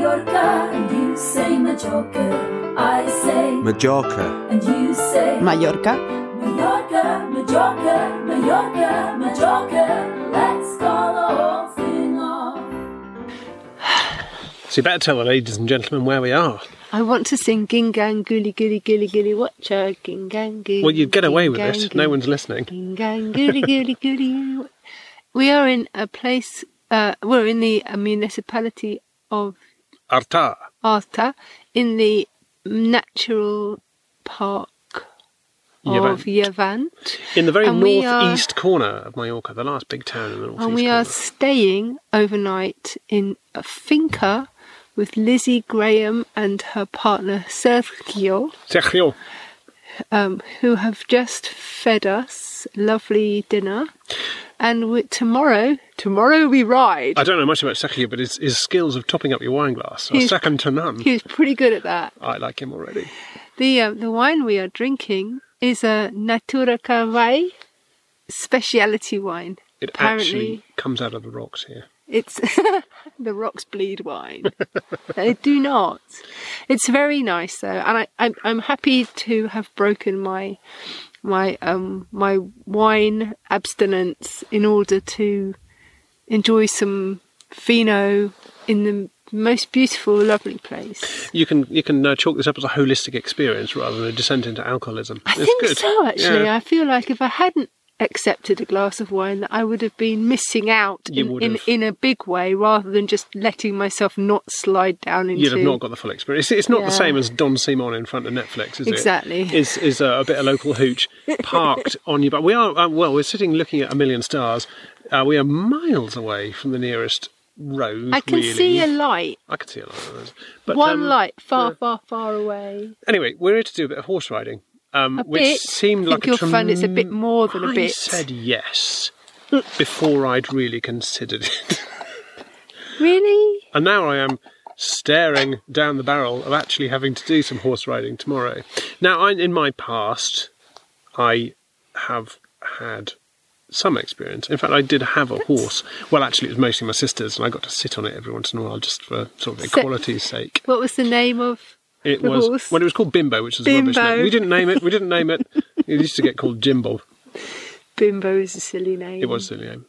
Mallorca, and you say Majorca. I say Majorca, and you say Mallorca. Mallorca, Majorca, Mallorca, Majorca. Let's call the whole thing off. So you better tell the ladies and gentlemen where we are. I want to sing Gingang Gooley Gooley Gooley Gooley Watcha Gingang Gooley. Well, you'd get away with it. No one's listening. Gingang Gooley Gooley Gooley. We are in a place. We're in the municipality of Arta. Arta, in the natural park of Llevant. In the very And we northeast corner of Mallorca, the last big town in the northeast And we corner. are staying overnight in a finca with Lizzie Graham and her partner Sergio, who have just fed us lovely dinner. And tomorrow we ride. I don't know much about Sergio, but his skills of topping up your wine glass are second to none. He's pretty good at that. I like him already. The wine we are drinking is a Natura Cavall speciality wine. It Apparently, actually comes out of the rocks here. It's the rocks bleed wine. They do not. It's very nice though, and I'm happy to have broken my wine abstinence in order to enjoy some Fino in the most beautiful, lovely place. You can chalk this up as a holistic experience rather than a descent into alcoholism. I It's think good. so, actually. Yeah. I feel like if I hadn't accepted a glass of wine, that I would have been missing out in a big way, rather than just letting myself not slide down into... You'd have not got the full experience. It's not the Yeah. same as Don Simon in front of Netflix, is Exactly. it? Is a bit of local hooch parked on you. But we are, we're sitting looking at a million stars. We are miles away from the nearest road, I can really. see a light. I can see a light of those. But, One light, far away. Anyway, we're here to do a bit of horse riding. Which bit? seemed I like think you'll find it's a bit more than a bit. I said yes before I'd really considered it. Really? And now I am staring down the barrel of actually having to do some horse riding tomorrow. Now, in my past, I have had some experience. In fact, I did have a horse. Well, actually, it was mostly my sister's, and I got to sit on it every once in a while just for sort of equality's sake. What was the name of It the was horse? Well, it was called Bimbo, which was a rubbish Bimbo. name. We didn't name it. It used to get called Jimbo. Bimbo is a silly name. It was a silly name.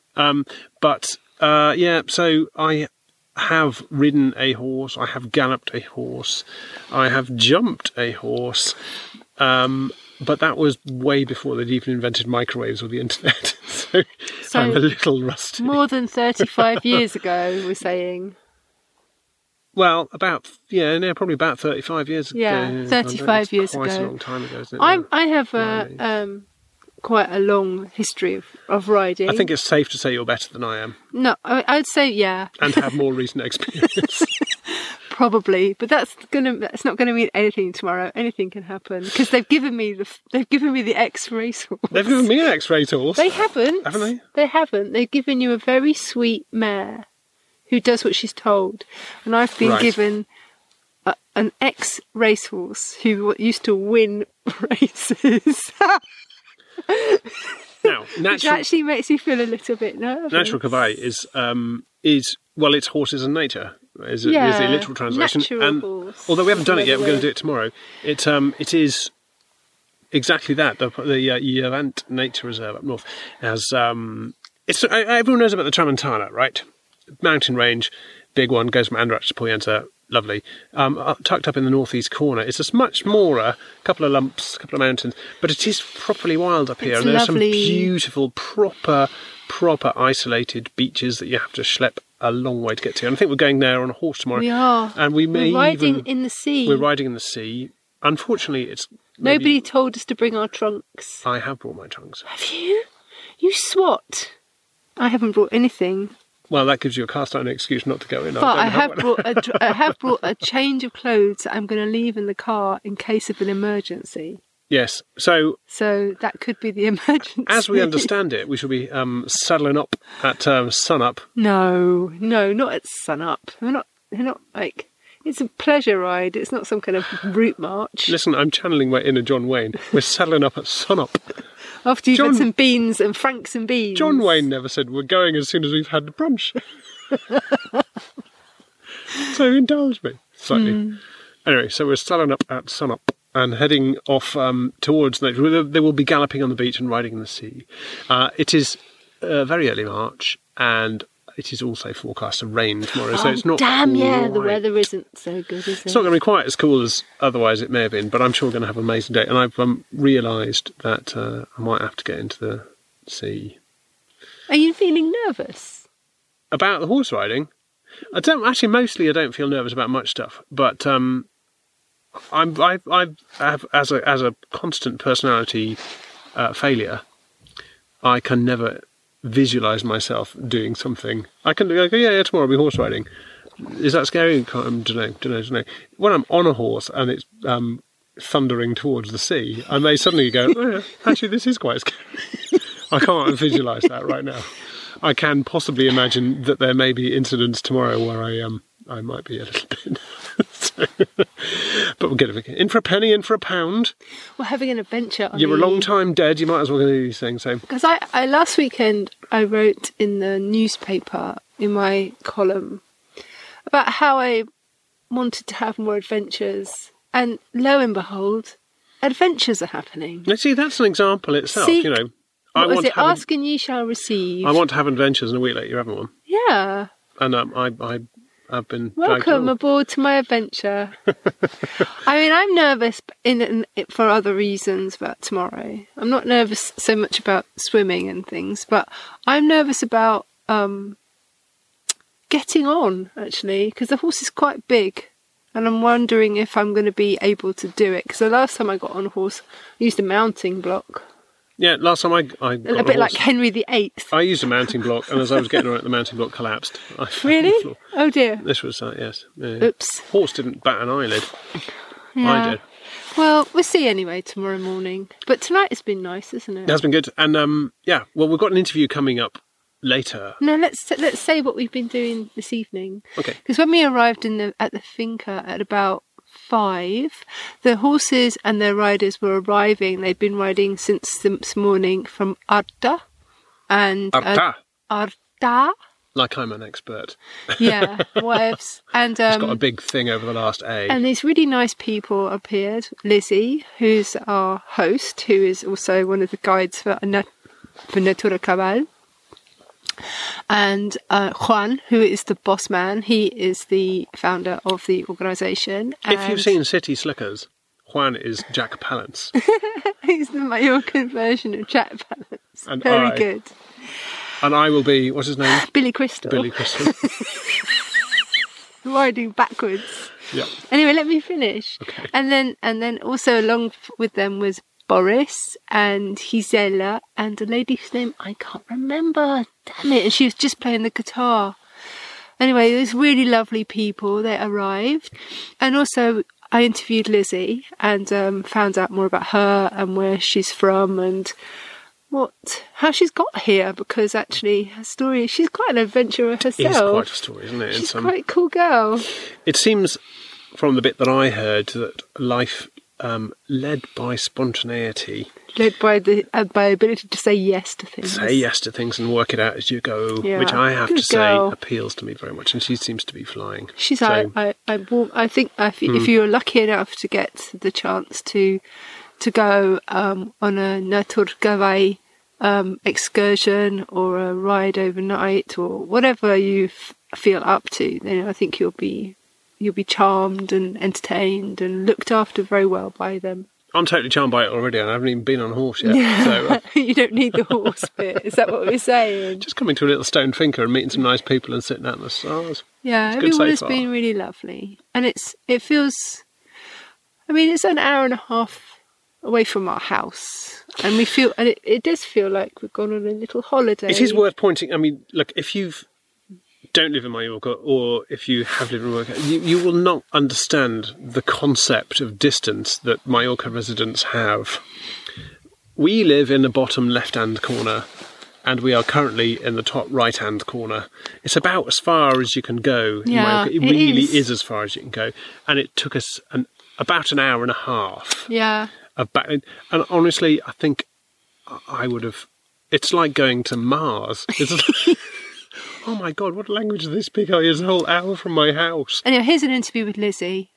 So I have ridden a horse. I have galloped a horse. I have jumped a horse. But that was way before they'd even invented microwaves or the internet. so I'm a little rusty. More than 35 years ago, we're saying. Well, probably about 35 years ago. Yeah, 35 years quite ago. a long time ago, isn't it? I have quite a long history of riding. I think it's safe to say you're better than I am. No, I'd say yeah. And have more recent experience. Probably, but that's not gonna mean anything tomorrow. Anything can happen because they've given me the ex-race horse. They've given me an X-ray horse. They haven't. Haven't they? They haven't. They've given you a very sweet mare who does what she's told, and I've been given an ex-racehorse who used to win races. Now, Which actually makes me feel a little bit nervous. Natural Cavall is it's horses and nature. Is the literal translation. Natural horse. Although we haven't done it yet, we're going to do it tomorrow. It is exactly that. The Llevant Nature Reserve up north has everyone knows about the Tramontana, right? Mountain range, big one, goes from Andratx to Pollença, lovely. Tucked up in the northeast corner, it's a much smaller, couple of lumps, couple of mountains, but it is properly wild up here. It's and there's lovely. some beautiful, proper isolated beaches that you have to schlep a long way to get to. And I think we're going there on a horse tomorrow. We are. And we're riding in the sea. We're riding in the sea. Unfortunately, it's... Nobody told us to bring our trunks. I have brought my trunks. Have you? You swat. I haven't brought anything. Well, that gives you a cast iron excuse not to go in. But I have brought a change of clothes that I'm going to leave in the car in case of an emergency. Yes. So that could be the emergency. As we understand it, we shall be saddling up at sunup. No, not at sunup. They're not like... It's a pleasure ride. It's not some kind of route march. Listen, I'm channeling my inner John Wayne. We're saddling up at sunup. After you've had some beans and Franks and beans. John Wayne never said we're going as soon as we've had brunch. It's So indulge me slightly. Anyway, so we're starting up at sunup and heading off towards nature. They will be galloping on the beach and riding in the sea. It is very early March, and it is also forecast to rain tomorrow. So it's not the weather isn't so good, is it? It's not going to be quite as cool as otherwise it may have been, but I'm sure we're going to have an amazing day. And I've realised that I might have to get into the sea. Are you feeling nervous? About the horse riding? I don't feel nervous about much stuff, but I have as a constant personality failure, I can never visualise myself doing something. I can go, yeah, tomorrow I'll be horse riding. Is that scary? I don't know. When I'm on a horse and it's thundering towards the sea, I may suddenly go, oh, yeah, actually, this is quite scary. I can't visualise that right now. I can possibly imagine that there may be incidents tomorrow where I might be a little bit. But we'll get it in for a penny, in for a pound. We're having an adventure. You're a long time dead. You might as well do these things. So because I last weekend I wrote in the newspaper in my column about how I wanted to have more adventures, and lo and behold, adventures are happening. Now, see, that's an example itself. See, you know, ask and ye shall receive. I want to have adventures, and a week later you're having one. Yeah. And I've been welcome aboard to my adventure. I mean, I'm nervous for other reasons about tomorrow. I'm not nervous so much about swimming and things, but I'm nervous about getting on, actually, because the horse is quite big, and I'm wondering if I'm going to be able to do it. Because the last time I got on a horse, I used a mounting block. Yeah, last time I got a bit like Henry VIII. I used a mounting block, and as I was getting on it, the mounting block collapsed. I fell really? on the floor. Oh dear. This was yes. Yeah. Oops. Horse didn't bat an eyelid. Yeah. I did. Well, we'll see anyway tomorrow morning. But tonight has been nice, isn't it? It has been good, and yeah. Well, we've got an interview coming up later. No, let's say what we've been doing this evening. Okay. Because when we arrived at the finca at about 5, the horses and their riders were arriving. They'd been riding since this morning from Arta and Arta. Like I'm an expert. Yeah, wives. And it's got a big thing over the last A. And these really nice people appeared. Lizzie, who's our host, who is also one of the guides for Natura Cabal. And Juan, who is the boss man, he is the founder of the organisation. If you've seen City Slickers, Juan is Jack Palance. He's the Mallorcan version of Jack Palance. And very good. And I will be, what's his name? Billy Crystal. Billy Crystal. Riding backwards. Yeah. Anyway, let me finish. Okay. And then also along with them was Boris and Gisela and a lady whose name I can't remember. Damn it. And she was just playing the guitar. Anyway, these really lovely people. They arrived. And also I interviewed Lizzie and found out more about her and where she's from and how she's got here, because actually her story, she's quite an adventurer herself. It is quite a story, isn't it? She's quite a cool girl. It seems from the bit that I heard that life led by spontaneity, led by the ability to say yes to things. Say yes to things and work it out as you go, yeah, which I have to girl. say appeals to me very much. And she seems to be flying. She's I think if you're lucky enough to get the chance to go on a Naturgavai excursion or a ride overnight or whatever you feel up to, then I think you'll be charmed and entertained and looked after very well by them. I'm totally charmed by it already, and I haven't even been on a horse yet. So, you don't need the horse bit. Is that what we're saying? Just coming to a little stone finca and meeting some nice people and sitting out in the stars. Yeah, everyone has been really lovely, and it feels. I mean, it's an hour and a half away from our house, and it does feel like we've gone on a little holiday. It is worth pointing. I mean, look, if you don't live in Mallorca, or if you have lived in Mallorca, you will not understand the concept of distance that Mallorca residents have. We live in the bottom left-hand corner, and we are currently in the top right-hand corner. It's about as far as you can go in Mallorca. It really is as far as you can go, and it took us about an hour and a half. Yeah. And honestly, I think I would have. It's like going to Mars. Oh my God, what language does they speak? Oh, it's a whole hour from my house. Anyway, here's an interview with Lizzie.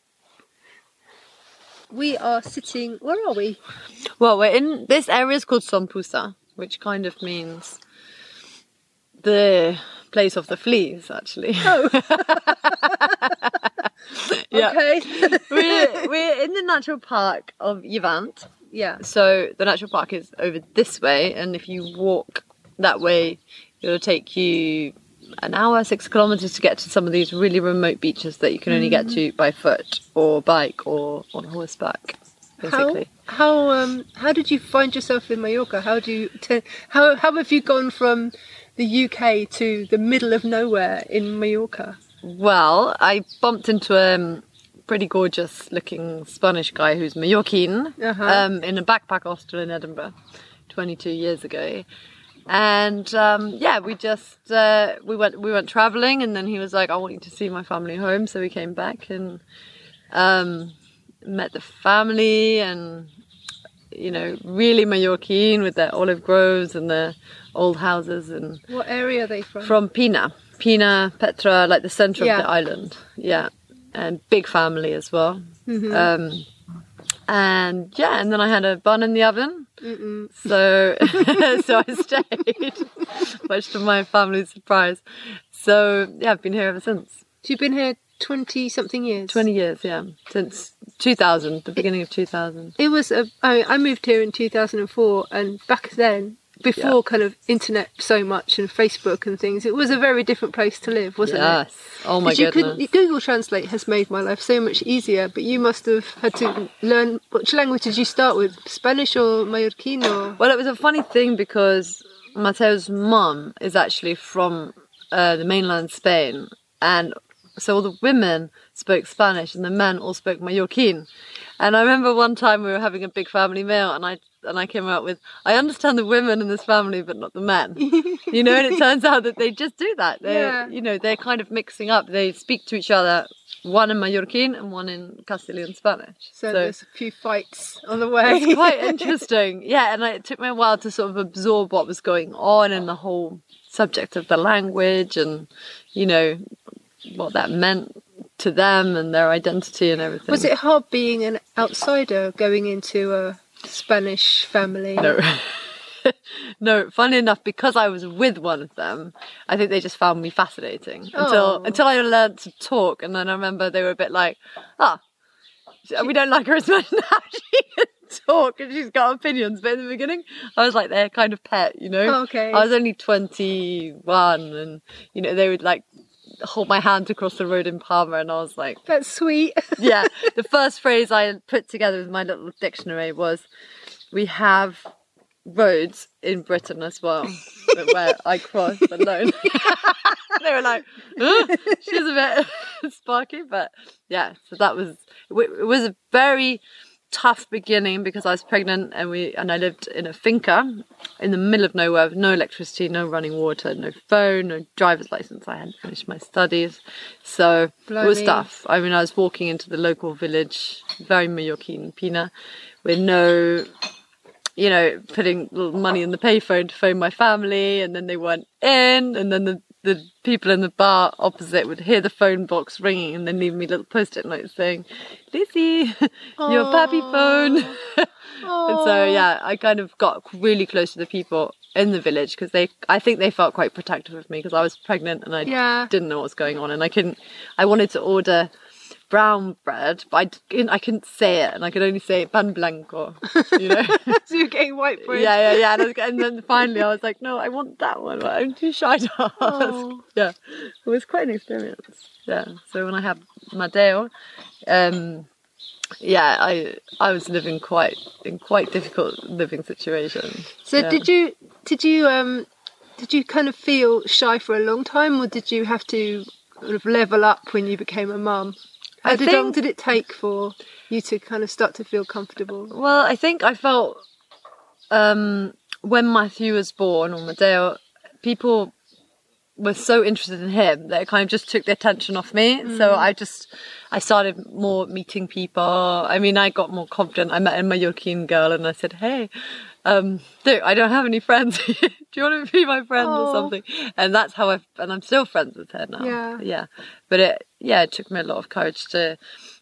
We are sitting... Where are we? Well, we're in... This area is called Sompusa, which kind of means the place of the fleas, actually. Oh. Yeah. Okay. We're in the natural park of Yvant. Yeah. So the natural park is over this way, and if you walk that way, it'll take you an hour, 6 kilometers to get to some of these really remote beaches that you can only get to by foot or bike or on horseback, basically. How did you find yourself in Mallorca? How have you gone from the UK to the middle of nowhere in Mallorca? Well, I bumped into a pretty gorgeous looking Spanish guy who's Mallorquin in a backpack hostel in Edinburgh 22 years ago. And we just we went traveling, and then he was like, I want you to see my family home. So we came back and met the family, and really Mallorquin with their olive groves and their old houses. And What area are they from? from Pina, Petra, like the centre of the island. Yeah, and big family as well. Mm-hmm. And then I had a bun in the oven. So I stayed, much to my family's surprise. So yeah, I've been here ever since. So you've been here 20-something years? 20 years, yeah, since 2000, the beginning of 2000. It was I moved here in 2004, and back then, before kind of internet so much and Facebook and things, it was a very different place to live, wasn't it? Yes. Oh my goodness. Google Translate has made my life so much easier, but you must have had to learn. Which language did you start with? Spanish or Mallorquin or? Well, it was a funny thing because Mateo's mum is actually from the mainland Spain, and so all the women spoke Spanish and the men all spoke Mallorquin. And I remember one time we were having a big family meal, and I came out with, I understand the women in this family, but not the men. And it turns out that they just do that. They're kind of mixing up. They speak to each other, one in Mallorquin and one in Castilian Spanish. So there's a few fights on the way. It's quite interesting. Yeah, and it took me a while to sort of absorb what was going on and the whole subject of the language and, what that meant to them and their identity and everything. Was it hard being an outsider going into a Spanish family? No. No, funny enough, because I was with one of them, I think they just found me fascinating until I learned to talk. And then I remember they were a bit like, we don't like her as much now. She can talk and she's got opinions. But in the beginning, I was like their kind of pet, Oh, okay. I was only 21 and, they would like hold my hand across the road in Palma, and I was like, that's sweet. Yeah, the first phrase I put together with my little dictionary was, we have roads in Britain as well where I cross alone. They were like, she's a bit sparky, but yeah, so it was a very tough beginning because I was pregnant and I lived in a finca in the middle of nowhere with no electricity, no running water, no phone, no driver's license. I hadn't finished my studies, so it was tough. I mean, I was walking into the local village, very Mallorquin, Pina, with no, putting little money in the payphone to phone my family, and then they weren't in, and then the people in the bar opposite would hear the phone box ringing and then leave me little post-it notes saying, Lizzie, your pappy phone. And so, yeah, I kind of got really close to the people in the village because I think they felt quite protective of me because I was pregnant and I didn't know what was going on. And I wanted to order brown bread, but I couldn't say it, and I could only say pan blanco, So you're getting white bread. Yeah. And then finally I was like, no, I want that one, but I'm too shy to ask. Oh. Yeah, it was quite an experience. Yeah, so when I had Mateo, I was living in quite difficult living situations. So did you kind of feel shy for a long time, or did you have to sort of level up when you became a mum? How long did it take for you to kind of start to feel comfortable? Well, I think I felt when Matthew was born, or Mateo, people were so interested in him that it kind of just took the attention off me. So I started more meeting people. I mean, I got more confident. I met a Mallorquin girl and I said, hey, Dude, I don't have any friends. Do you want to be my friend or Oh. something? And that's how and I'm still friends with her now. Yeah. But it took me a lot of courage to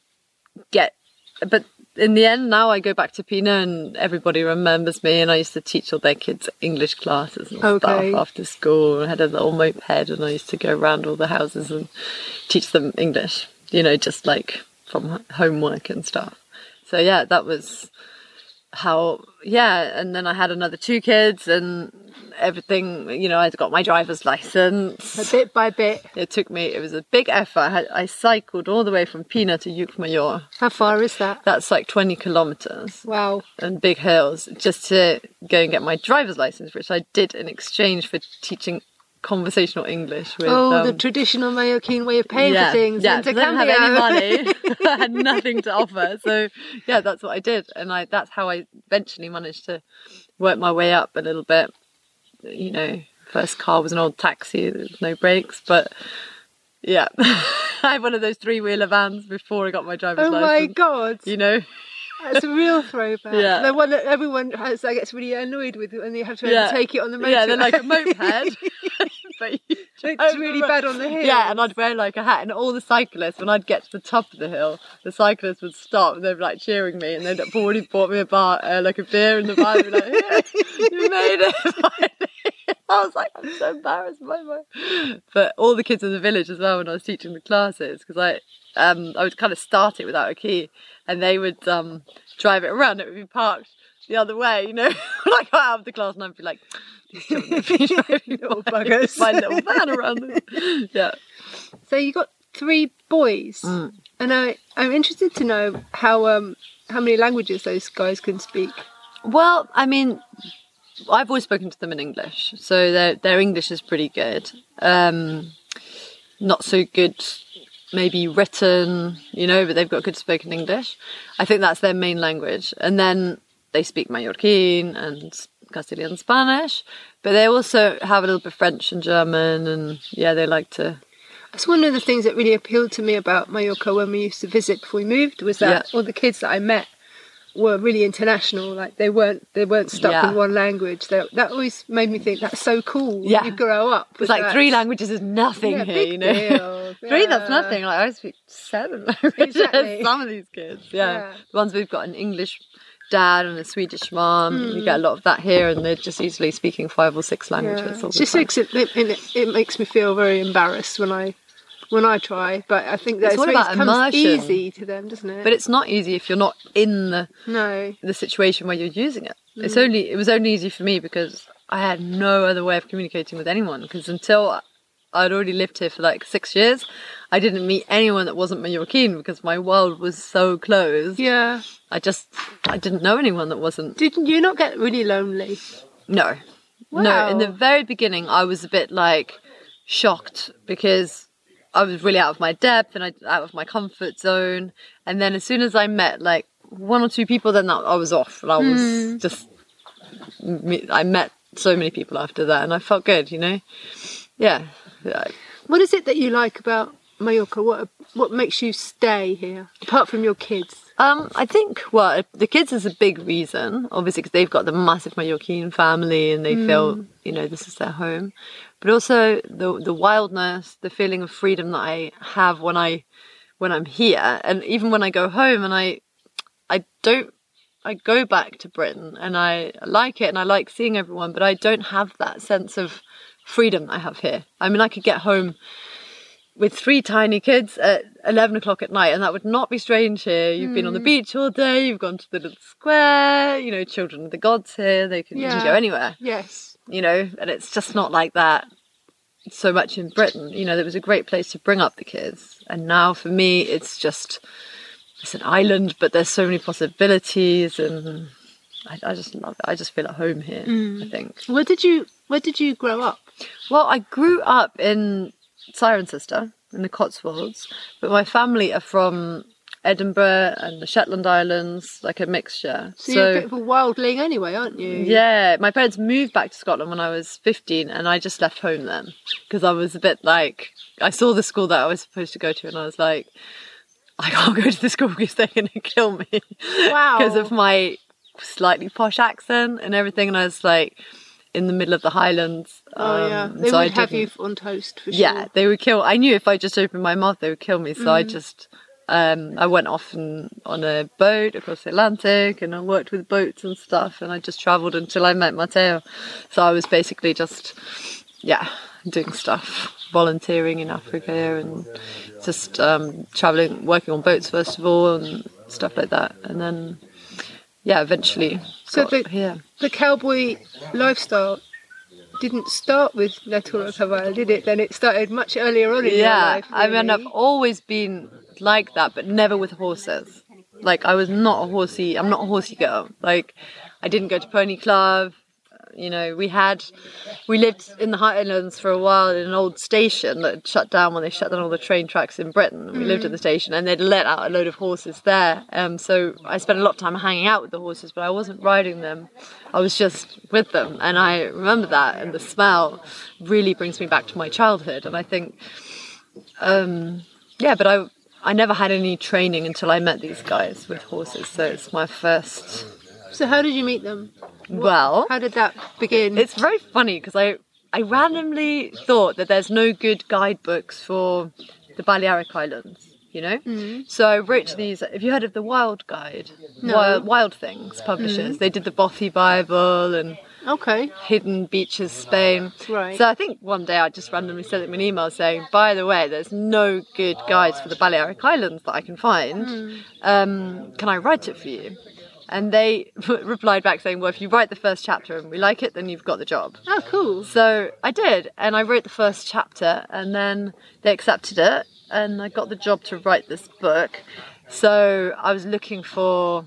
but in the end, now I go back to Pina and everybody remembers me, and I used to teach all their kids English classes and stuff after school. I had a little moped and I used to go around all the houses and teach them English, just like from homework and stuff. So yeah, that was how, and then I had another 2 kids and everything, I got my driver's license. Bit by bit. It was a big effort. I cycled all the way from Pina to Ucmayor. How far is that? That's like 20 kilometres. Wow. And big hills, just to go and get my driver's license, which I did in exchange for teaching conversational English with the traditional Mallorquin way of paying for things. Yeah, 'cause I didn't have any money. I had nothing to offer. So yeah, that's what I did. And that's how I eventually managed to work my way up a little bit. First car was an old taxi, there was no brakes, but yeah. I had one of those 3-wheeler vans before I got my driver's Oh license. my God. That's a real throwback. Yeah. The one that everyone gets really annoyed with when they have to overtake it on the motorway. Yeah, they're like a moped. But it's really bad on the hill. Yeah, and I'd wear like a hat, and all the cyclists, when I'd get to the top of the hill, the cyclists would stop and they'd be like cheering me, and they'd already bought me a beer in the van, and be like, yeah, you made it. I was like, I'm so embarrassed by my. But all the kids in the village as well, when I was teaching the classes, because I would kind of start it without a key, and they would drive it around. It would be parked the other way, when I got out of the class, and I'd be like, these children would be driving Little buggers. my little van around. Yeah. So you got 3 boys, and I'm interested to know how many languages those guys can speak. Well, I mean, I've always spoken to them in English, so their English is pretty good. Not so good, maybe written, but they've got good spoken English. I think that's their main language. And then they speak Mallorquin and Castilian Spanish, but they also have a little bit of French and German, and they like to. That's one of the things that really appealed to me about Mallorca when we used to visit before we moved, was that all the kids that I met were really international. Like they weren't stuck in one language. That always made me think that's so cool. Yeah. You grow up. It's like 3 languages is nothing here, big deal. 3, that's nothing. Like I speak 7 languages. Exactly. Some of these kids, The ones we've got an English dad and a Swedish mom. You get a lot of that here, and they're just easily speaking 5 or 6 languages. All the time. It makes me feel very embarrassed when I try, but I think that It's all about comes immersion. easy to them, doesn't it? But it's not easy if you're not in the situation where you're using it. It was only easy for me because I had no other way of communicating with anyone, because until I'd already lived here for like 6 years, I didn't meet anyone that wasn't Mallorquin, because my world was so closed. Yeah. I didn't know anyone that wasn't. Didn't you not get really lonely? No. Wow. No, in the very beginning I was a bit like shocked, because I was really out of my depth and out of my comfort zone. And then as soon as I met like 1 or 2 people, then I was off, and I was just. I met so many people after that, and I felt good, Yeah. What is it that you like about Mallorca? What makes you stay here, apart from your kids? I think, the kids is a big reason, obviously, because they've got the massive Mallorquin family and they feel, this is their home. But also the wildness, the feeling of freedom that I have when I'm here, and even when I go home, and I go back to Britain and I like it and I like seeing everyone, but I don't have that sense of freedom I have here. I mean, I could get home with 3 tiny kids at 11 o'clock at night, and that would not be strange here. You've been on the beach all day, you've gone to the little square, children of the gods here, they can go anywhere. Yes. And it's just not like that so much in Britain. There was a great place to bring up the kids, and now for me it's an island, but there's so many possibilities, and I just love it. I just feel at home here, I think. Where did you grow up? Well, I grew up in Cirencester in the Cotswolds, but my family are from Edinburgh and the Shetland Islands, like a mixture. So you're a bit of a wildling anyway, aren't you? Yeah, my parents moved back to Scotland when I was 15, and I just left home then, because I was a bit like, I saw the school that I was supposed to go to, and I was like, I can't go to the school because they're going to kill me. Wow. Because of my slightly posh accent and everything, and I was like in the middle of the Highlands. They so would have you on toast for sure. Yeah, they would kill. I knew if I just opened my mouth, they would kill me. So I just, I went off on a boat across the Atlantic, and I worked with boats and stuff, and I just travelled until I met Matteo. So I was basically just, doing stuff, volunteering in Africa, and just travelling, working on boats first of all, and stuff like that, and then, eventually. So here. the cowboy lifestyle didn't start with Natura Cavallo, did it? Then it started much earlier on in your life. I mean, really. I've always been like that, but never with horses. Like, I'm not a horsey girl. Like, I didn't go to pony club. You know, we lived in the Highlands for a while in an old station that shut down when they shut down all the train tracks in Britain. We lived at the station, and they'd let out a load of horses there. So I spent a lot of time hanging out with the horses, but I wasn't riding them. I was just with them, and I remember that, and the smell really brings me back to my childhood. And I think, but I never had any training until I met these guys with horses. So it's my first. So how did you meet them? Well, how did that begin? It's very funny because I randomly thought that there's no good guidebooks for the Balearic Islands, you know? Mm-hmm. So I wrote these. Have you heard of the Wild Guide? No. Wild Things publishers. Mm-hmm. They did the Bothy Bible and Hidden Beaches, Spain. Right. So I think one day I just randomly sent them an email saying, by the way, there's no good guides for the Balearic Islands that I can find. Can I write it for you? And they replied back saying, well, if you write the first chapter and we like it, then you've got the job. Oh, cool. So I did. And I wrote the first chapter, and then they accepted it. And I got the job to write this book. So I was looking for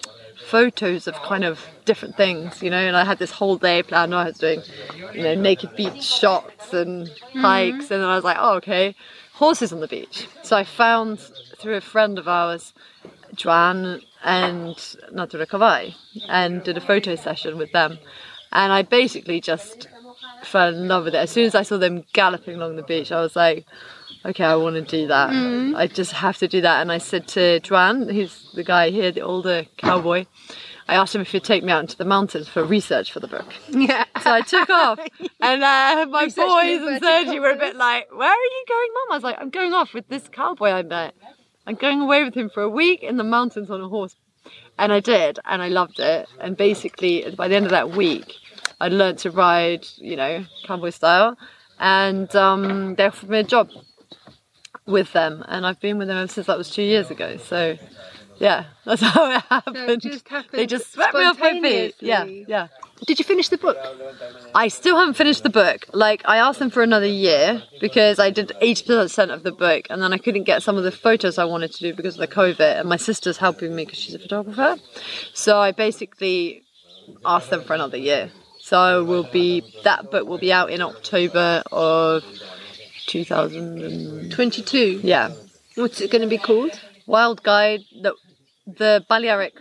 photos of kind of different things, you know, and I had this whole day planned. I was doing, you know, naked beach shots and hikes. And then I was like, oh, okay, horses on the beach. So I found, through a friend of ours, Joanne and Natura Cavallo, and did a photo session with them, and I basically just fell in love with it. As soon as I saw them galloping along the beach, I was like, okay, I want to do that. I just have to do that. And I said to Joanne, who's the guy here, the older cowboy, I asked him if he'd take me out into the mountains for research for the book. Yeah. So I took off, and my boys and Sergi were a bit like, where are you going, Mum? I was like, I'm going off with this cowboy I met. I'm going away with him for a week in the mountains on a horse. And I did, and I loved it. And basically, by the end of that week, I learned to ride, you know, cowboy style. And they offered me a job with them. And I've been with them ever since. That was 2 years ago. So, yeah, that's how it happened. So it just happened. They just swept me off my feet. Yeah. Did you finish the book? I still haven't finished the book. Like, I asked them for another year because I did 80% of the book, and then I couldn't get some of the photos I wanted to do because of the COVID, and my sister's helping me because she's a photographer. So I basically asked them for another year. So that book will be out in October of 2022. Yeah. What's it going to be called? Wild Guide, the Balearic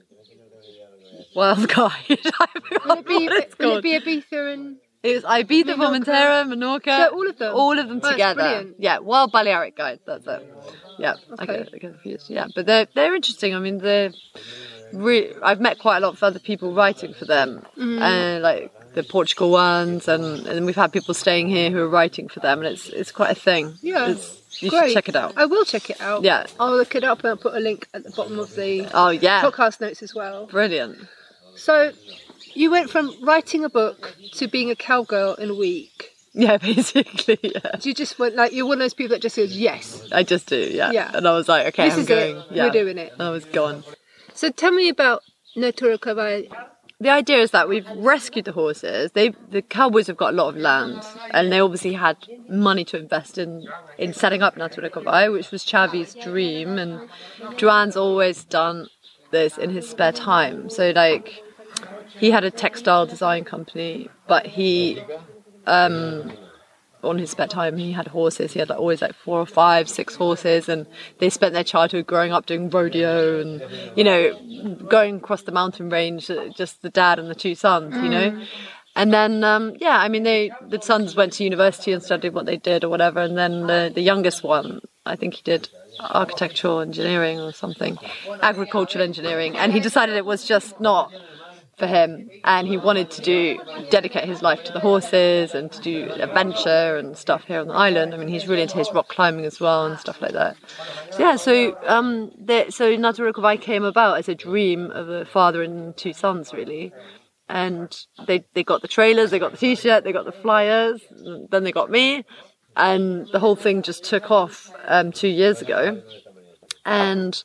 Wild Guide. Will it be Ibiza and... It's Ibiza, Formentera, Menorca. So all of them? All of them together. Brilliant. Yeah, Wild Balearic Guide, that's it. Yeah, okay. I get confused. Yeah, but they're interesting. I mean, I've met quite a lot of other people writing for them, and like the Portugal ones, and we've had people staying here who are writing for them, and it's quite a thing. Yeah. You should check it out. I will check it out. Yeah. I'll look it up and I'll put a link at the bottom of the podcast notes as well. Brilliant. So you went from writing a book to being a cowgirl in a week. Yeah, basically, yeah. You just went like, you're one of those people that just goes, yes. I just do, yeah. And I was like, okay, this is going. Yeah. We're doing it. And I was gone. So tell me about Natura Cavallo. The idea is that we've rescued the horses. The cowboys have got a lot of land, and they obviously had money to invest in setting up Natura Cavallo, which was Xavi's dream. And Joanne's always done this in his spare time. So, like, he had a textile design company, but he, on his spare time, he had horses. He had always 4 or 5, 6 horses, and they spent their childhood growing up doing rodeo and, you know, going across the mountain range, just the dad and the 2 sons, you know. And then, I mean, the sons went to university and studied what they did or whatever, and then the youngest one, I think he did architectural engineering or something, agricultural engineering, and he decided it was just not for him, and he wanted to dedicate his life to the horses and to do adventure and stuff here on the island. I mean, he's really into his rock climbing as well and stuff like that. So Ngātarukawae came about as a dream of a father and two sons, really. And they got the trailers, they got the t-shirt, they got the flyers, then they got me, and the whole thing just took off 2 years ago. And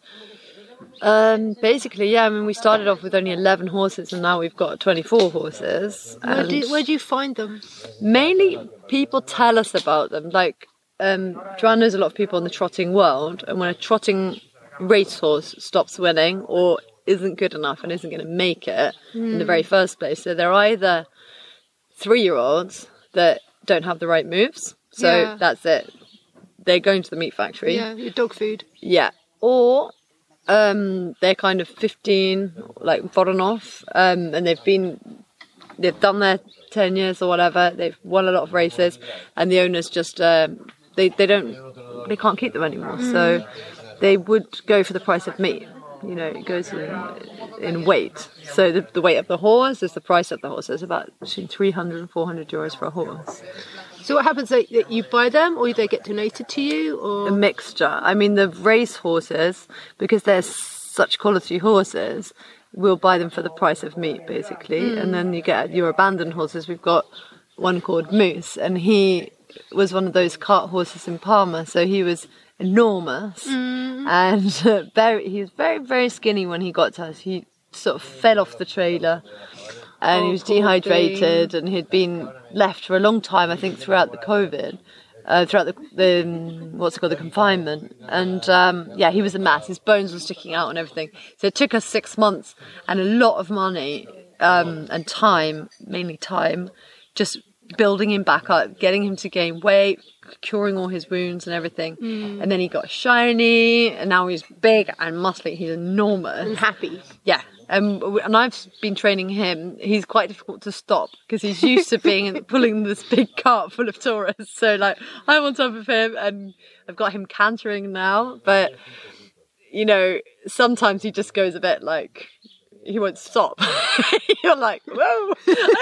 basically, I mean, we started off with only 11 horses and now we've got 24 horses. Where do you find them? Mainly people tell us about them. Like, Joanne knows a lot of people in the trotting world, and when a trotting racehorse stops winning or isn't good enough and isn't going to make it in the very first place, so they're either 3-year-olds that don't have the right moves, so that's it. They're going to the meat factory. Yeah, your dog food. Yeah. Or they're kind of 15, like Voronov, and they've done their 10 years or whatever. They've won a lot of races, and the owners just they can't keep them anymore. So they would go for the price of meat. You know, it goes in weight. So the weight of the horse is the price of the horse. So it's about between 300 and 400 euros for a horse. So what happens, that you buy them or they get donated to you? Or A mixture. I mean, the race horses, because they're such quality horses, we'll buy them for the price of meat, basically. And then you get your abandoned horses. We've got one called Moose, and he was one of those cart horses in Parma, so he was enormous. And he was very, very skinny when he got to us. He sort of fell off the trailer. And he was dehydrated, and he'd been left for a long time, I think, throughout the COVID, throughout the confinement. And he was a mess. His bones were sticking out and everything. So it took us 6 months and a lot of money and time, mainly time, just building him back up, getting him to gain weight, curing all his wounds and everything. And then he got shiny, and now he's big and muscly. He's enormous. and happy. Yeah. And I've been training him. He's quite difficult to stop because he's used to pulling this big cart full of tourists. So, like, I'm on top of him, and I've got him cantering now. But, you know, sometimes he just goes a bit like, he won't stop. You're like, whoa,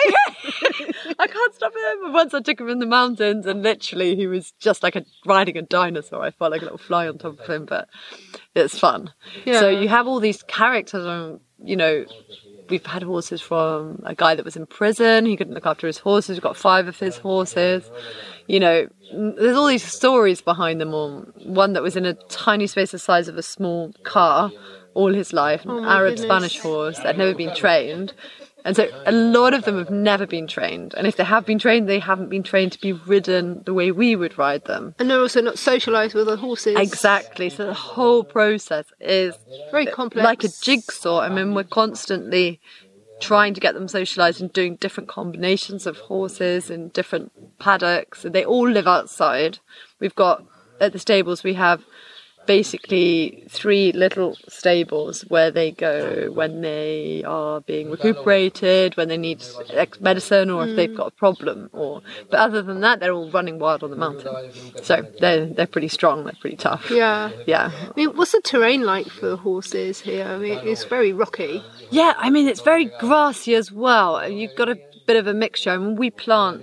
okay. I can't stop him. And once I took him in the mountains, and literally he was just like riding a dinosaur. I felt like a little fly on top of him, but it's fun. Yeah. So you have all these characters, and, you know, we've had horses from a guy that was in prison. He couldn't look after his horses. We've got 5 of his horses. You know, there's all these stories behind them all. One that was in a tiny space the size of a small car all his life, an Arab Spanish horse that had never been trained. And so a lot of them have never been trained. And if they have been trained, they haven't been trained to be ridden the way we would ride them. And they're also not socialised with the horses. Exactly. So the whole process is very complex. like a jigsaw. I mean, we're constantly trying to get them socialised and doing different combinations of horses in different paddocks. And they all live outside. We've got, at the stables, we have basically 3 little stables where they go when they are being recuperated, when they need medicine, or if they've got a problem. But other than that, they're all running wild on the mountain. So they're pretty strong, they're pretty tough. Yeah. Yeah. I mean, what's the terrain like for the horses here? I mean, it's very rocky. Yeah, I mean, it's very grassy as well. You've got a bit of a mixture. I mean, we plant,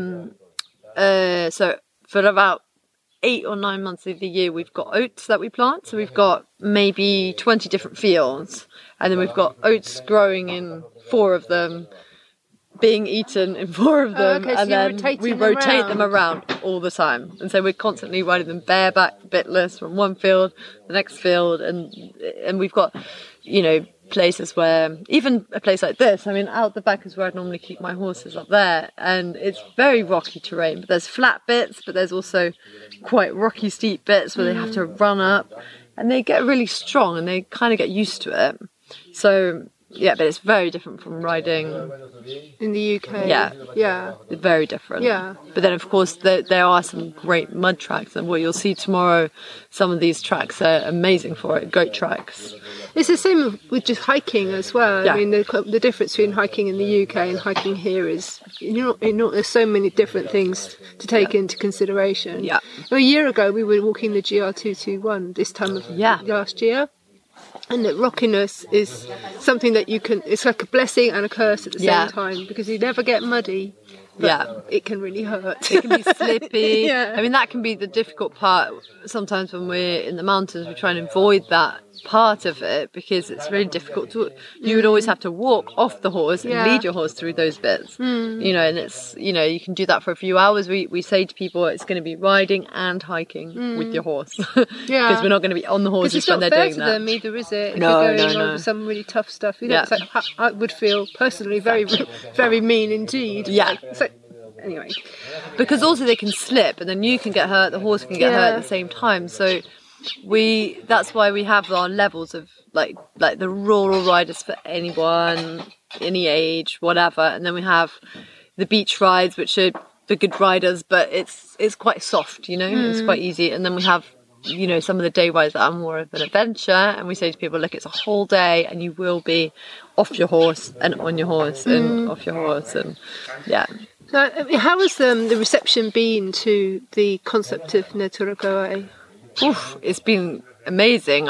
so for about 8 or 9 months of the year, we've got oats that we plant. So we've got maybe 20 different fields, and then we've got oats growing in 4 of them, being eaten in 4 of them, okay, so and then we rotate them around all the time. And so we're constantly riding them bareback, bitless, from one field to the next field, and we've got, you know, places where, even a place like this, I mean, out the back is where I normally keep my horses, up there, and it's very rocky terrain, but there's flat bits, but there's also quite rocky steep bits where they have to run up, and they get really strong and they kind of get used to it. So Yeah, but it's very different from riding. In the UK. Yeah. Yeah. Very different. Yeah. But then, of course, there are some great mud tracks, and what you'll see tomorrow, some of these tracks are amazing for it. Goat tracks. It's the same with just hiking as well. Yeah. I mean, the difference between hiking in the UK and hiking here is, there's so many different things to take into consideration. Yeah. A year ago, we were walking the GR221 this time of last year. And that rockiness is something that it's like a blessing and a curse at the same time, because you never get muddy. But it can really hurt. It can be slippy. Yeah. I mean, that can be the difficult part. Sometimes when we're in the mountains, we try and avoid that part of it because it's really difficult to. You would always have to walk off the horse and lead your horse through those bits. You know, and it's, you know, you can do that for a few hours. We say to people it's going to be riding and hiking with your horse because we're not going to be on the horses when they're doing that. It's not fair to them either, is it? If No, you're going no. over some really tough stuff, you know, it's like, I would feel personally very, very mean indeed. Yeah. It's like, anyway. Because also they can slip, and then you can get hurt. The horse can get hurt at the same time. So that's why we have our levels of like the rural riders for anyone, any age, whatever, and then we have the beach rides, which are the good riders, but it's quite soft, you know, it's quite easy. And then we have, you know, some of the day rides that are more of an adventure, and we say to people, look, it's a whole day, and you will be off your horse and on your horse and off your horse, and So, how has the reception been to the concept of Naturokoe? Oof, it's been amazing.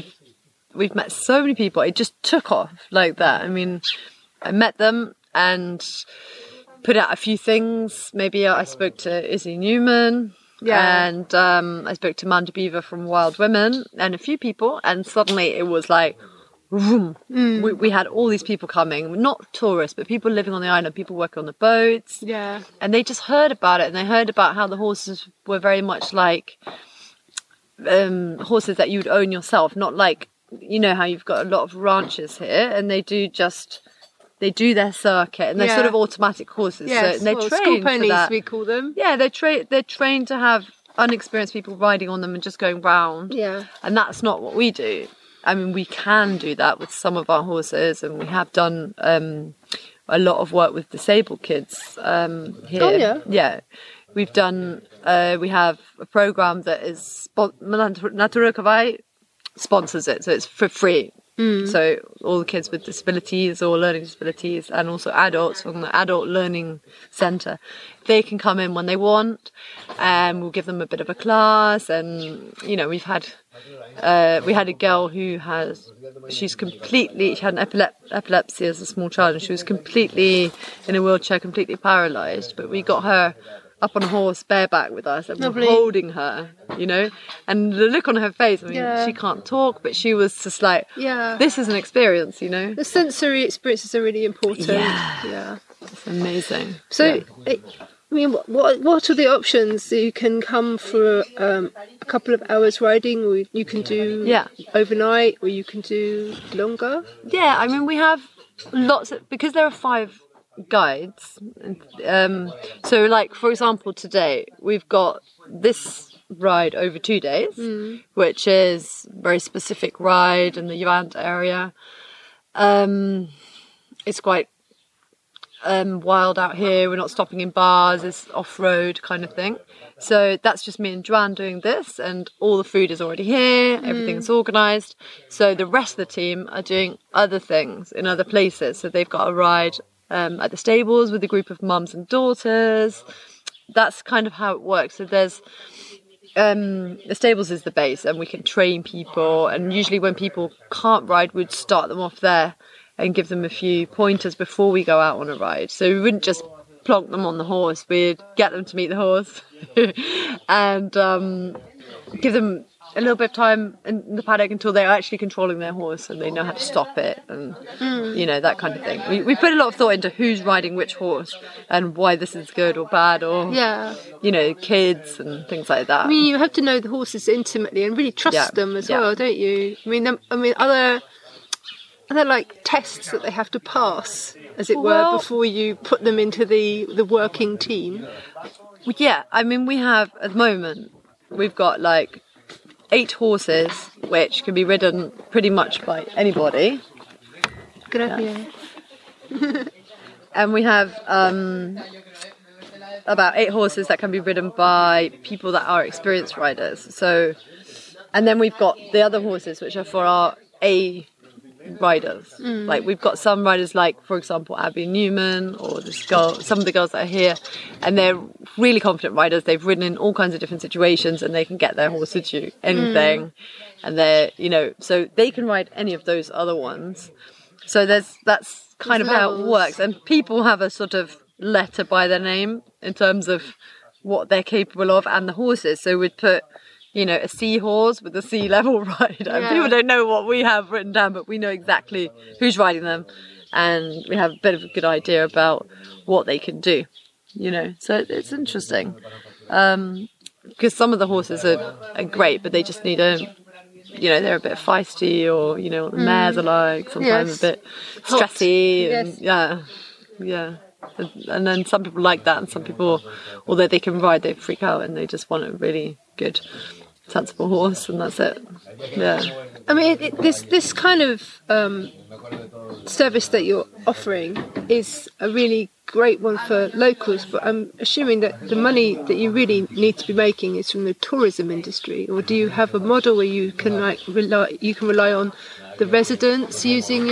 We've met so many people. It just took off like that. I mean, I met them and put out a few things. Maybe I spoke to Izzy Newman, and I spoke to Manda Beaver from Wild Women, and a few people. And suddenly it was like, vroom. We had all these people coming, not tourists, but people living on the island, people working on the boats. Yeah. And they just heard about it, and they heard about how the horses were very much like horses that you'd own yourself, not like, you know, how you've got a lot of ranches here, and they do their circuit, and they're sort of automatic horses. Yes, so they're school trained ponies, for that. we call them. Yeah, they're trained to have unexperienced people riding on them and just going round. Yeah. And that's not what we do. I mean, we can do that with some of our horses, and we have done a lot of work with disabled kids here. Oh, yeah? Yeah. We've done, we have a program that is, Naturokoe sponsors it, so it's for free. So all the kids with disabilities or learning disabilities, and also adults from the Adult Learning Centre, they can come in when they want, and we'll give them a bit of a class. And you know, we had a girl who she had an epilepsy as a small child, and she was completely in a wheelchair, completely paralysed, but we got her up on a horse bareback with us, and we're holding her, you know, and the look on her face, I mean, she can't talk, but she was just like, this is an experience, you know. The sensory experiences are really important. Yeah. It's amazing. So, I mean, what are the options? You can come for a couple of hours riding, or you can do overnight, or you can do longer. Yeah, I mean, we have because there are 5 guides. So, like, for example, today we've got this ride over 2 days, which is a very specific ride in the Uant area. It's quite wild out here. We're not stopping in bars. It's off-road kind of thing. So that's just me and Joanne doing this, and all the food is already here. Everything's organised. So the rest of the team are doing other things in other places. So they've got a ride at the stables with a group of mums and daughters. That's kind of how it works. So there's the stables is the base, and we can train people, and usually when people can't ride, we'd start them off there and give them a few pointers before we go out on a ride. So we wouldn't just plonk them on the horse, we'd get them to meet the horse and give them a little bit of time in the paddock until they're actually controlling their horse and they know how to stop it, and you know, that kind of thing. We put a lot of thought into who's riding which horse and why this is good or bad, or you know, kids and things like that. I mean, you have to know the horses intimately and really trust them as well, don't you? I mean, are there like tests that they have to pass, as it were, before you put them into the working team? Yeah, I mean, we have at the moment we've got like 8 horses which can be ridden pretty much by anybody, Gracias. And we have about 8 horses that can be ridden by people that are experienced riders. So, and then we've got the other horses which are for our A riders. Like we've got some riders like, for example, Abby Newman or this girl, some of the girls that are here, and they're really confident riders. They've ridden in all kinds of different situations and they can get their horse to do anything. And they're, you know, so they can ride any of those other ones. So that's kind of how it works. And people have a sort of letter by their name in terms of what they're capable of and the horses. So we'd put, you know, a seahorse with a sea level rider. And people don't know what we have written down, but we know exactly who's riding them. And we have a bit of a good idea about what they can do, you know. So it's interesting. Because some of the horses are great, but they just need you know, they're a bit feisty, or, you know, what the mares are like, sometimes a bit stressy. And, yeah. And then some people like that, and some people, although they can ride, they freak out and they just want a really good, sensible horse, and that's it. Yeah. I mean, this kind of service that you're offering is a really great one for locals, but I'm assuming that the money that you really need to be making is from the tourism industry, or do you have a model where you can rely on the residents using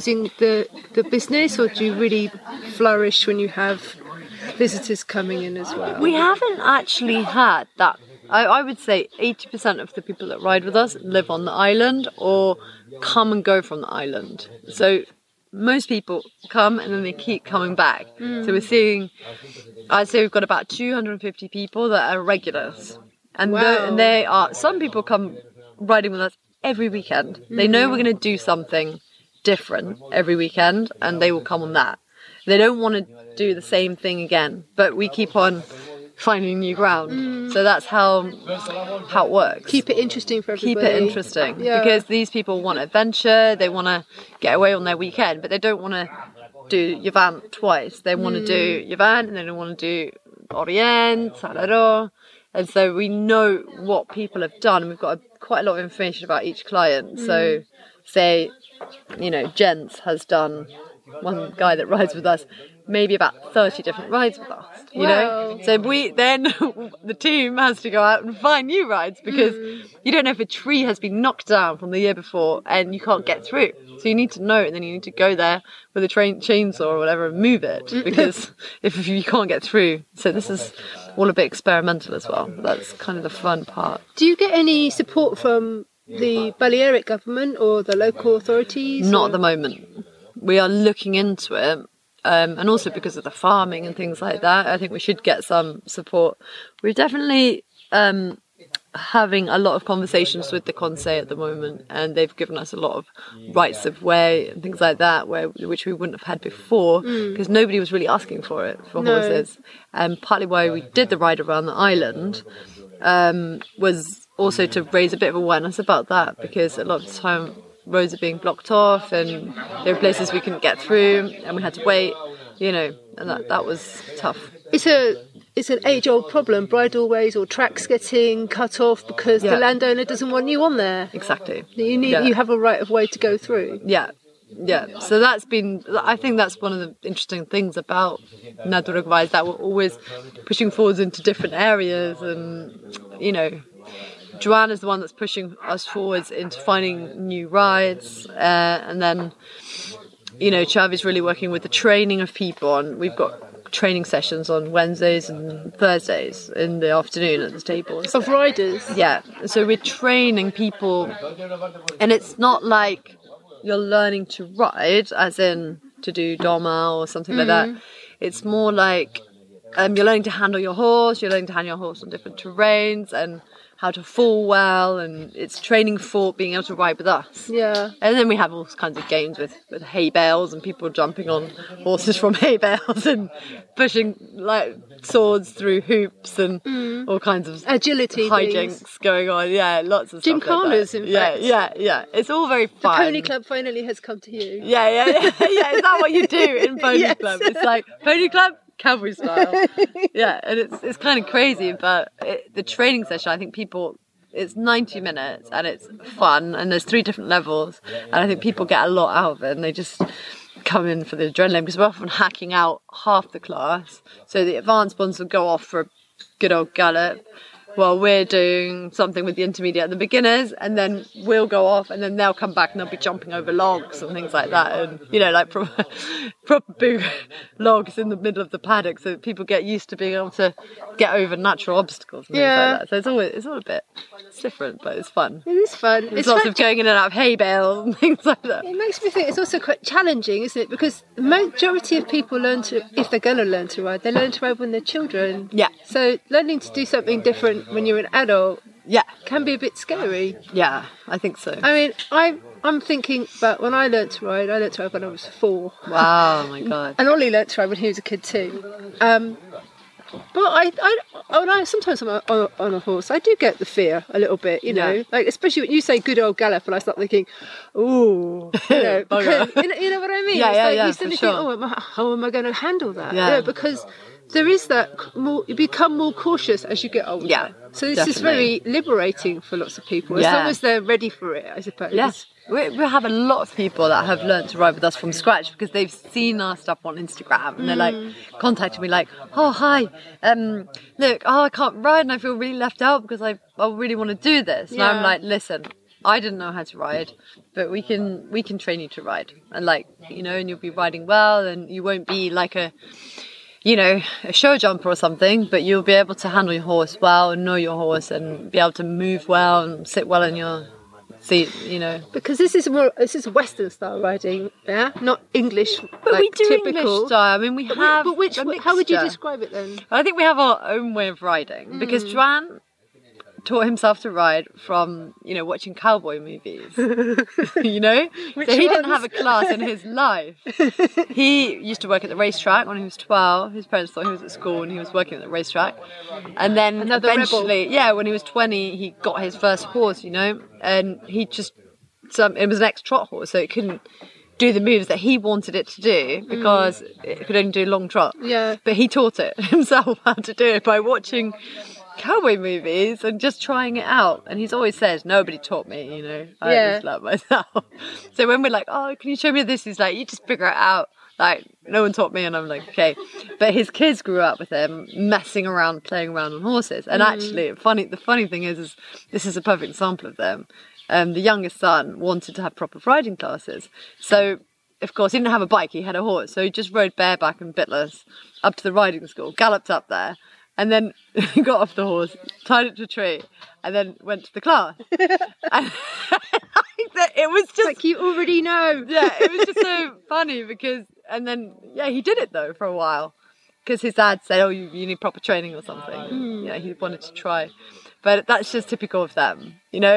the business, or do you really flourish when you have visitors coming in as well? We haven't actually had that. I would say 80% of the people that ride with us live on the island or come and go from the island. So most people come and then they keep coming back. So we're seeing, I'd say we've got about 250 people that are regulars. And, and they are, some people come riding with us every weekend. They know we're going to do something different every weekend, and they will come on that. They don't want to do the same thing again, but we keep on finding new ground. So that's how it works. Keep it interesting for everybody. Keep it interesting, because these people want adventure. They want to get away on their weekend, but they don't want to do Llevant twice. They want to do Llevant, and then they want to do Orient, Salero. And so we know what people have done, and we've got quite a lot of information about each client. So say, you know, Jens has done, one guy that rides with us, maybe about 30 different rides with us, you know. So the team has to go out and find new rides, because you don't know if a tree has been knocked down from the year before and you can't get through. So you need to know, and then you need to go there with a chainsaw or whatever and move it, because if you can't get through. So this is all a bit experimental as well. That's kind of the fun part. Do you get any support from the Balearic government or the local authorities? Not at the moment. We are looking into it. And also because of the farming and things like that, I think we should get some support. We're definitely having a lot of conversations with the Conseil at the moment, and they've given us a lot of rights of way and things like that, which we wouldn't have had before, because nobody was really asking for it, for horses. And partly why we did the ride around the island was also to raise a bit of awareness about that, because a lot of the time roads are being blocked off and there are places we couldn't get through and we had to wait, you know, and that was tough. It's an age-old problem, bridleways or tracks getting cut off because the landowner doesn't want you on there. Exactly. You have a right of way to go through. Yeah. So I think that's one of the interesting things about Naturugva, is that we're always pushing forwards into different areas, and, you know, Joanne is the one that's pushing us forwards into finding new rides, and then, you know, Chavi's really working with the training of people, and we've got training sessions on Wednesdays and Thursdays in the afternoon at the stables. Of riders? Yeah, so we're training people, and it's not like you're learning to ride, as in to do Doma or something like that. It's more like you're learning to handle your horse, you're learning to handle your horse on different terrains, and how to fall well, and it's training for being able to ride with us. Yeah. And then we have all kinds of games with hay bales and people jumping on horses from hay bales and pushing like swords through hoops and all kinds of agility hijinks going on. Yeah, lots of Gymkhanas, stuff like in fact. Yeah. It's all very fun. The Pony Club finally has come to you. Yeah. Is that what you do in Pony Club? It's like Pony Club, cavalry style. Yeah, and it's kind of crazy, but the training session, I think people it's 90 minutes and it's fun, and there's 3 different levels, and I think people get a lot out of it, and they just come in for the adrenaline, because we're often hacking out half the class, so the advanced ones will go off for a good old gallop while we're doing something with the intermediate and the beginners, and then we'll go off, and then they'll come back and they'll be jumping over logs and things like that, and like proper big logs in the middle of the paddock, so that people get used to being able to get over natural obstacles and things like that. So it's all a bit, it's different, but it's fun. It is fun. There's lots of going in and out of hay bales and things like that. It makes me think it's also quite challenging, isn't it? Because the majority of people if they're going to learn to ride, they learn to ride when they're children. Yeah. So learning to do something different when you're an adult, can be a bit scary. Yeah, I think so. I mean, I'm thinking about when I learnt to ride when I was 4. Wow, my God. And Ollie learnt to ride when he was a kid too. But I sometimes I'm on a horse, I do get the fear a little bit, you know, like especially when you say good old gallop, and I start thinking, ooh, because, you know what I mean? You suddenly think, how am I going to handle that? Yeah. Because there is that you become more cautious as you get older. Yeah, so this is very liberating for lots of people, as long as they're ready for it, I suppose. Yeah. We have a lot of people that have learnt to ride with us from scratch because they've seen our stuff on Instagram, and they're like contacting me like, oh hi, look, I can't ride and I feel really left out because I really want to do this. And I'm like, listen, I didn't know how to ride, but we can train you to ride, and and you'll be riding well, and you won't be like a show jumper or something, but you'll be able to handle your horse well and know your horse and be able to move well and sit well in your seat, Because this is Western style riding, not English. But we do typical English style. I mean, we have. But how would you describe it then? I think we have our own way of riding, because Joanne taught himself to ride from watching cowboy movies. So he didn't have a class in his life. He used to work at the racetrack when he was 12. His parents thought he was at school and he was working at the racetrack, and then eventually when he was 20 he got his first horse, and he just it was an ex-trot horse, so it couldn't do the moves that he wanted it to do because it could only do long trot. But he taught it himself how to do it by watching cowboy movies and just trying it out, and he's always said, nobody taught me, I just learned myself. So when we're like, oh, can you show me this, he's like, you just figure it out, like, no one taught me. And I'm like, okay. But his kids grew up with him messing around, playing around on horses, and actually the funny thing is this is a perfect example of them. The youngest son wanted to have proper riding classes, so of course he didn't have a bike, he had a horse, so he just rode bareback and bitless up to the riding school, galloped up there, and then got off the horse, tied it to a tree, and then went to the class. And it was just like, you already know. Yeah, it was just so funny because, and then he did it though for a while, because his dad said, oh, you need proper training or something. He wanted to try. But that's just typical of them.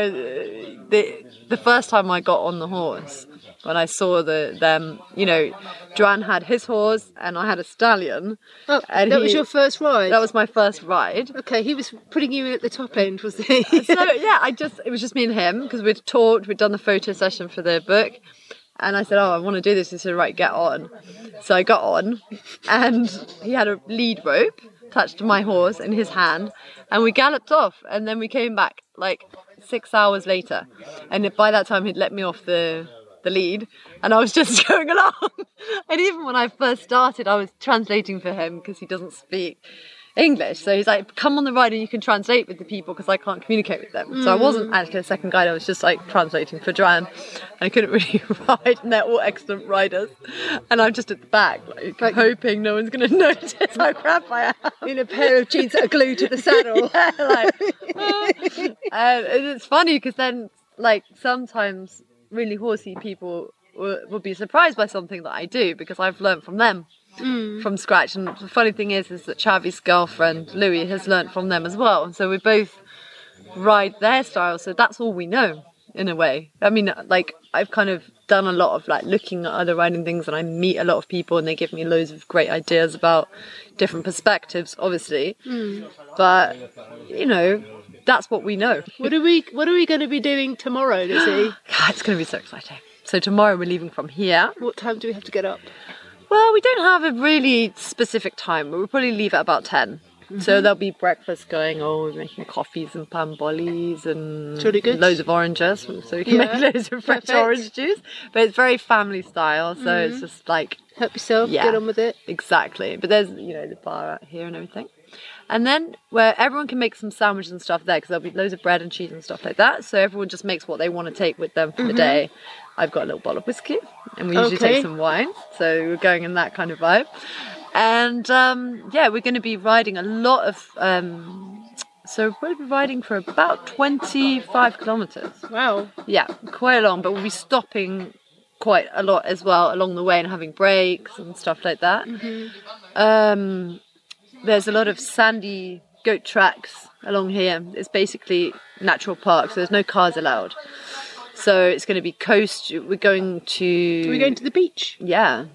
The first time I got on the horse, when I saw them, Joanne had his horse and I had a stallion. Oh, and that was your first ride? That was my first ride. Okay, he was putting you in at the top end, was he? So, it was just me and him, because we'd talked, we'd done the photo session for the book. And I said, oh, I want to do this. He said, right, get on. So I got on, and he had a lead rope attached to my horse in his hand, and we galloped off, and then we came back like 6 hours later, and by that time he'd let me off the lead, and I was just going along. And even when I first started, I was translating for him because he doesn't speak English, so he's like, come on the ride and you can translate with the people because I can't communicate with them. So I wasn't actually a second guide, I was just like translating for Joanne. I couldn't really ride, and they're all excellent riders, and I'm just at the back like hoping no one's going to notice how crap I am in a pair of jeans that are glued to the saddle. And it's funny because then sometimes really horsey people will be surprised by something that I do because I've learned from them from scratch. And the funny thing is that Chavi's girlfriend Louis has learnt from them as well, so we both ride their style, so that's all we know in a way. I mean, I've kind of done a lot of looking at other riding things, and I meet a lot of people and they give me loads of great ideas about different perspectives, obviously. But that's what we know. What are we going to be doing tomorrow, Lizzie? God, it's going to be so exciting. So tomorrow we're leaving from here. What time do we have to get up? Well, we don't have a really specific time, but we'll probably leave at about 10. So there'll be breakfast going on. We're making coffees and pambolis and It's really good. loads of oranges, so we can make loads of fresh Perfect. orange juice. But it's very family style, so it's just like, Help yourself, Yeah. get on with it. exactly. But there's, the bar out here and everything. And then where everyone can make some sandwiches and stuff there, because there'll be loads of bread and cheese and stuff like that. So everyone just makes what they want to take with them for the day. I've got a little bottle of whiskey, and we usually Okay. take some wine. So we're going in that kind of vibe. And we're going to be riding a lot of. So we'll be riding for about 25 kilometers. Wow. Yeah, quite long, but we'll be stopping quite a lot as well along the way and having breaks and stuff like that. There's a lot of sandy goat tracks along here. It's basically natural park, so there's no cars allowed. So it's going to be coast. We're going to. Are we going to the beach? Yeah.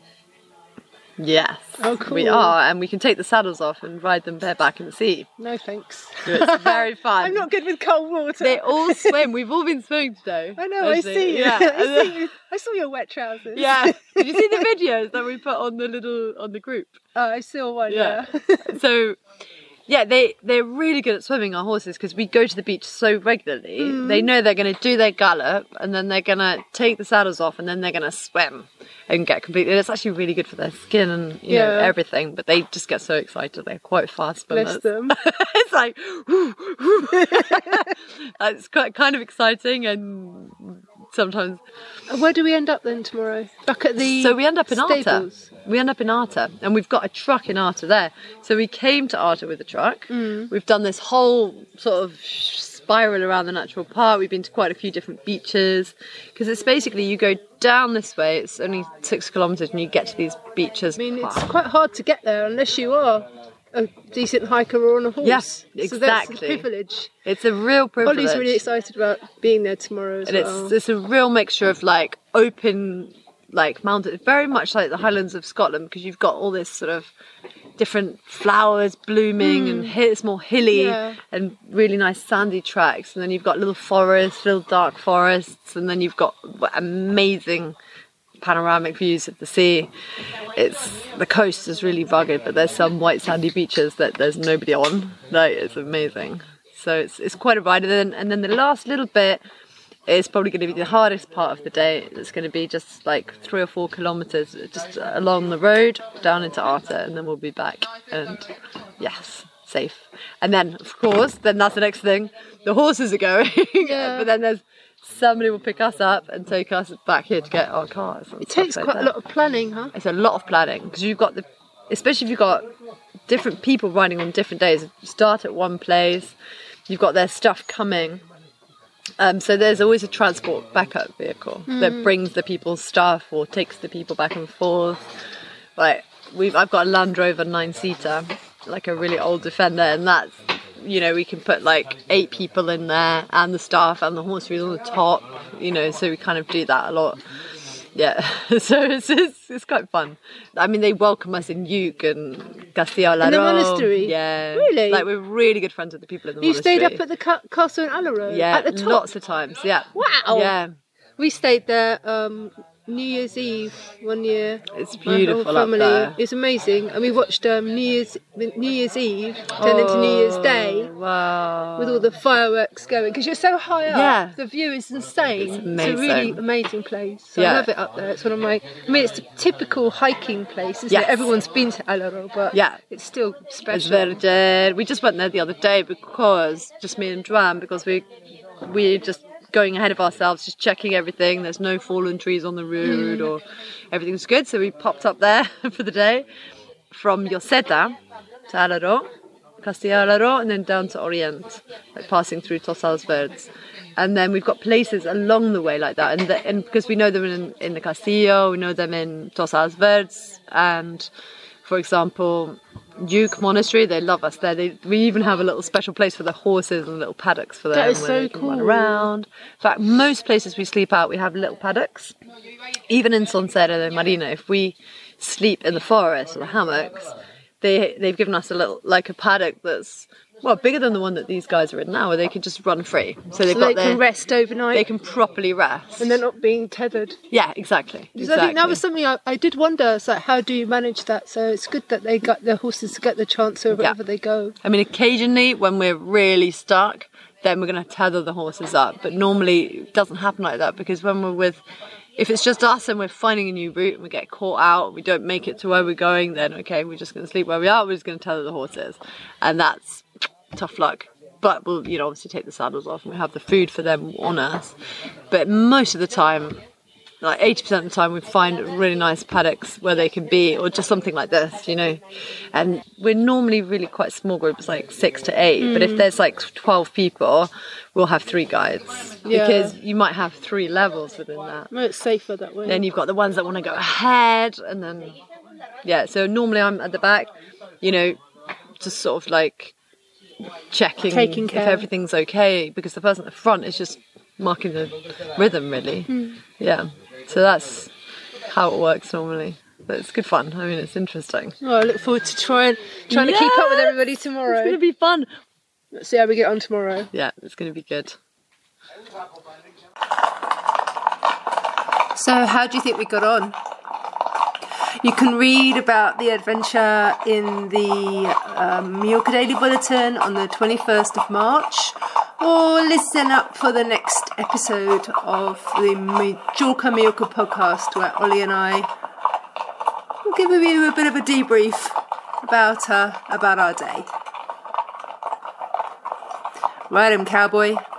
Yes. Oh, cool. We are, and we can take the saddles off and ride them bareback in the sea. No, thanks. It's very fun. I'm not good with cold water. They all swim. We've all been swimming today. I know, actually. I see you. Yeah. I see you. I saw your wet trousers. Yeah. Did you see the videos that we put on the group? Oh, I saw one, Yeah. yeah. So, yeah, they're really good at swimming, our horses, because we go to the beach so regularly. They know they're going to do their gallop, and then they're going to take the saddles off, and then they're going to swim and get completely. It's actually really good for their skin and you know everything. But they just get so excited. They're quite fast swimmers. Bless them. It's like, whoo, whoo. It's quite kind of exciting, and sometimes. Where do we end up then tomorrow? Back at the So we end up in Arta. stables. We end up in Arta, and we've got a truck in Arta there. So we came to Arta with a truck. We've done this whole sort of spiral around the natural park. We've been to quite a few different beaches, because it's basically you go down this way. It's only 6 kilometres, and you get to these beaches. I mean, it's quite hard to get there unless you are a decent hiker or on a horse. Yes, So that's a exactly. privilege. It's a real privilege. Ollie's really excited about being there tomorrow as And well. it's a real mixture of like open, like mountain, very much like the Highlands of Scotland, because you've got all this sort of different flowers blooming and it's more hilly and really nice sandy tracks, and then you've got little forests, little dark forests, and then you've got amazing panoramic views of the sea. The coast is really rugged, but there's some white sandy beaches that there's nobody on. Like, it's amazing. So it's quite a ride. And then the last little bit is probably going to be the hardest part of the day. It's going to be just like 3 or 4 kilometres just along the road down into Arta, and then we'll be back. And yes, safe. And then, of course, that's the next thing. The horses are going, but then there's somebody will pick us up and take us back here to get our cars. It takes quite a lot of planning, huh? It's a lot of planning, because you've got especially if you've got different people riding on different days. You start at one place, you've got their stuff coming. So there's always a transport backup vehicle that brings the people's stuff or takes the people back and forth. Like I've got a Land Rover 9-seater, like a really old Defender, and that's, we can put like 8 people in there, and the staff and the horse wheel on the top, so we kind of do that a lot. Yeah, so it's quite fun. I mean, they welcome us in Uke and Castilla la In the Ro. monastery? Yeah. Really? Like, we're really good friends with the people in the You monastery. stayed up at the castle in Allero? Yeah, At the top? lots of times, yeah. Wow. Yeah. We stayed there New Year's Eve one year. It's My whole beautiful up family. there. It's amazing, and we watched New Year's Eve turn into New Year's Day Wow. with all the fireworks going, because you're so high up. Yeah. The view is insane. It's It's amazing. a really amazing place. So Yeah. I love it up there. It's one of my. I mean, it's a typical hiking place, isn't Yes. it? Everyone's been to Allero, but Yeah. it's still It's special. Verger. We just went there the other day because, just me and Dram, because we're just going ahead of ourselves, just checking everything. There's no fallen trees on the road or everything's good. So we popped up there for the day from Lloseta to Allero, Castilla la Ro, and then down to Orient, like passing through Tossals Verds. And then we've got places along the way like that, and because we know them in the Castillo, we know them in Tossals Verds, and for example, Uke Monastery, they love us there. We even have a little special place for the horses and little paddocks for them. That is where so they can run cool. around. In fact, most places we sleep out, we have little paddocks. Even in Sonsera de Marina, if we sleep in the forest or the hammocks, they've given us a paddock that's well, bigger than the one that these guys are in now, where they can just run free. So they've So got they can rest overnight. They can properly rest. and they're not being tethered. Yeah, exactly. Because I think that was something I did wonder. It's like, how do you manage that? So it's good that they got the horses to get the chance wherever they go. I mean, occasionally when we're really stuck, then we're going to tether the horses up. But normally it doesn't happen like that, because when we're with, if it's just us and we're finding a new route and we get caught out, we don't make it to where we're going, then okay, we're just going to sleep where we are. We're just going to tether the horses, and that's tough luck. But we'll, obviously take the saddles off and we have the food for them on us. But most of the time, like 80% of the time, we find really nice paddocks where they can be, or just something like this, And we're normally really quite small groups, like 6 to 8. But if there's like 12 people, we'll have 3 guides, because you might have 3 levels within that. Well, it's safer that way. Then you've got the ones that want to go ahead, and then so normally I'm at the back, just sort of like checking Taking if care. everything's okay, because the person at the front is just marking the rhythm, really. So that's how it works normally. But it's good fun. I mean, it's interesting. Oh, I look forward to trying to keep up with everybody It's going to tomorrow. be fun. Let's see how we get on tomorrow. Yeah, it's going to be good. So, how do you think we got on? You can read about the adventure in the Mallorca Daily Bulletin on the 21st of March, or listen up for the next episode of the Mallorca podcast, where Ollie and I will give you a bit of a debrief about our day. Right, cowboy.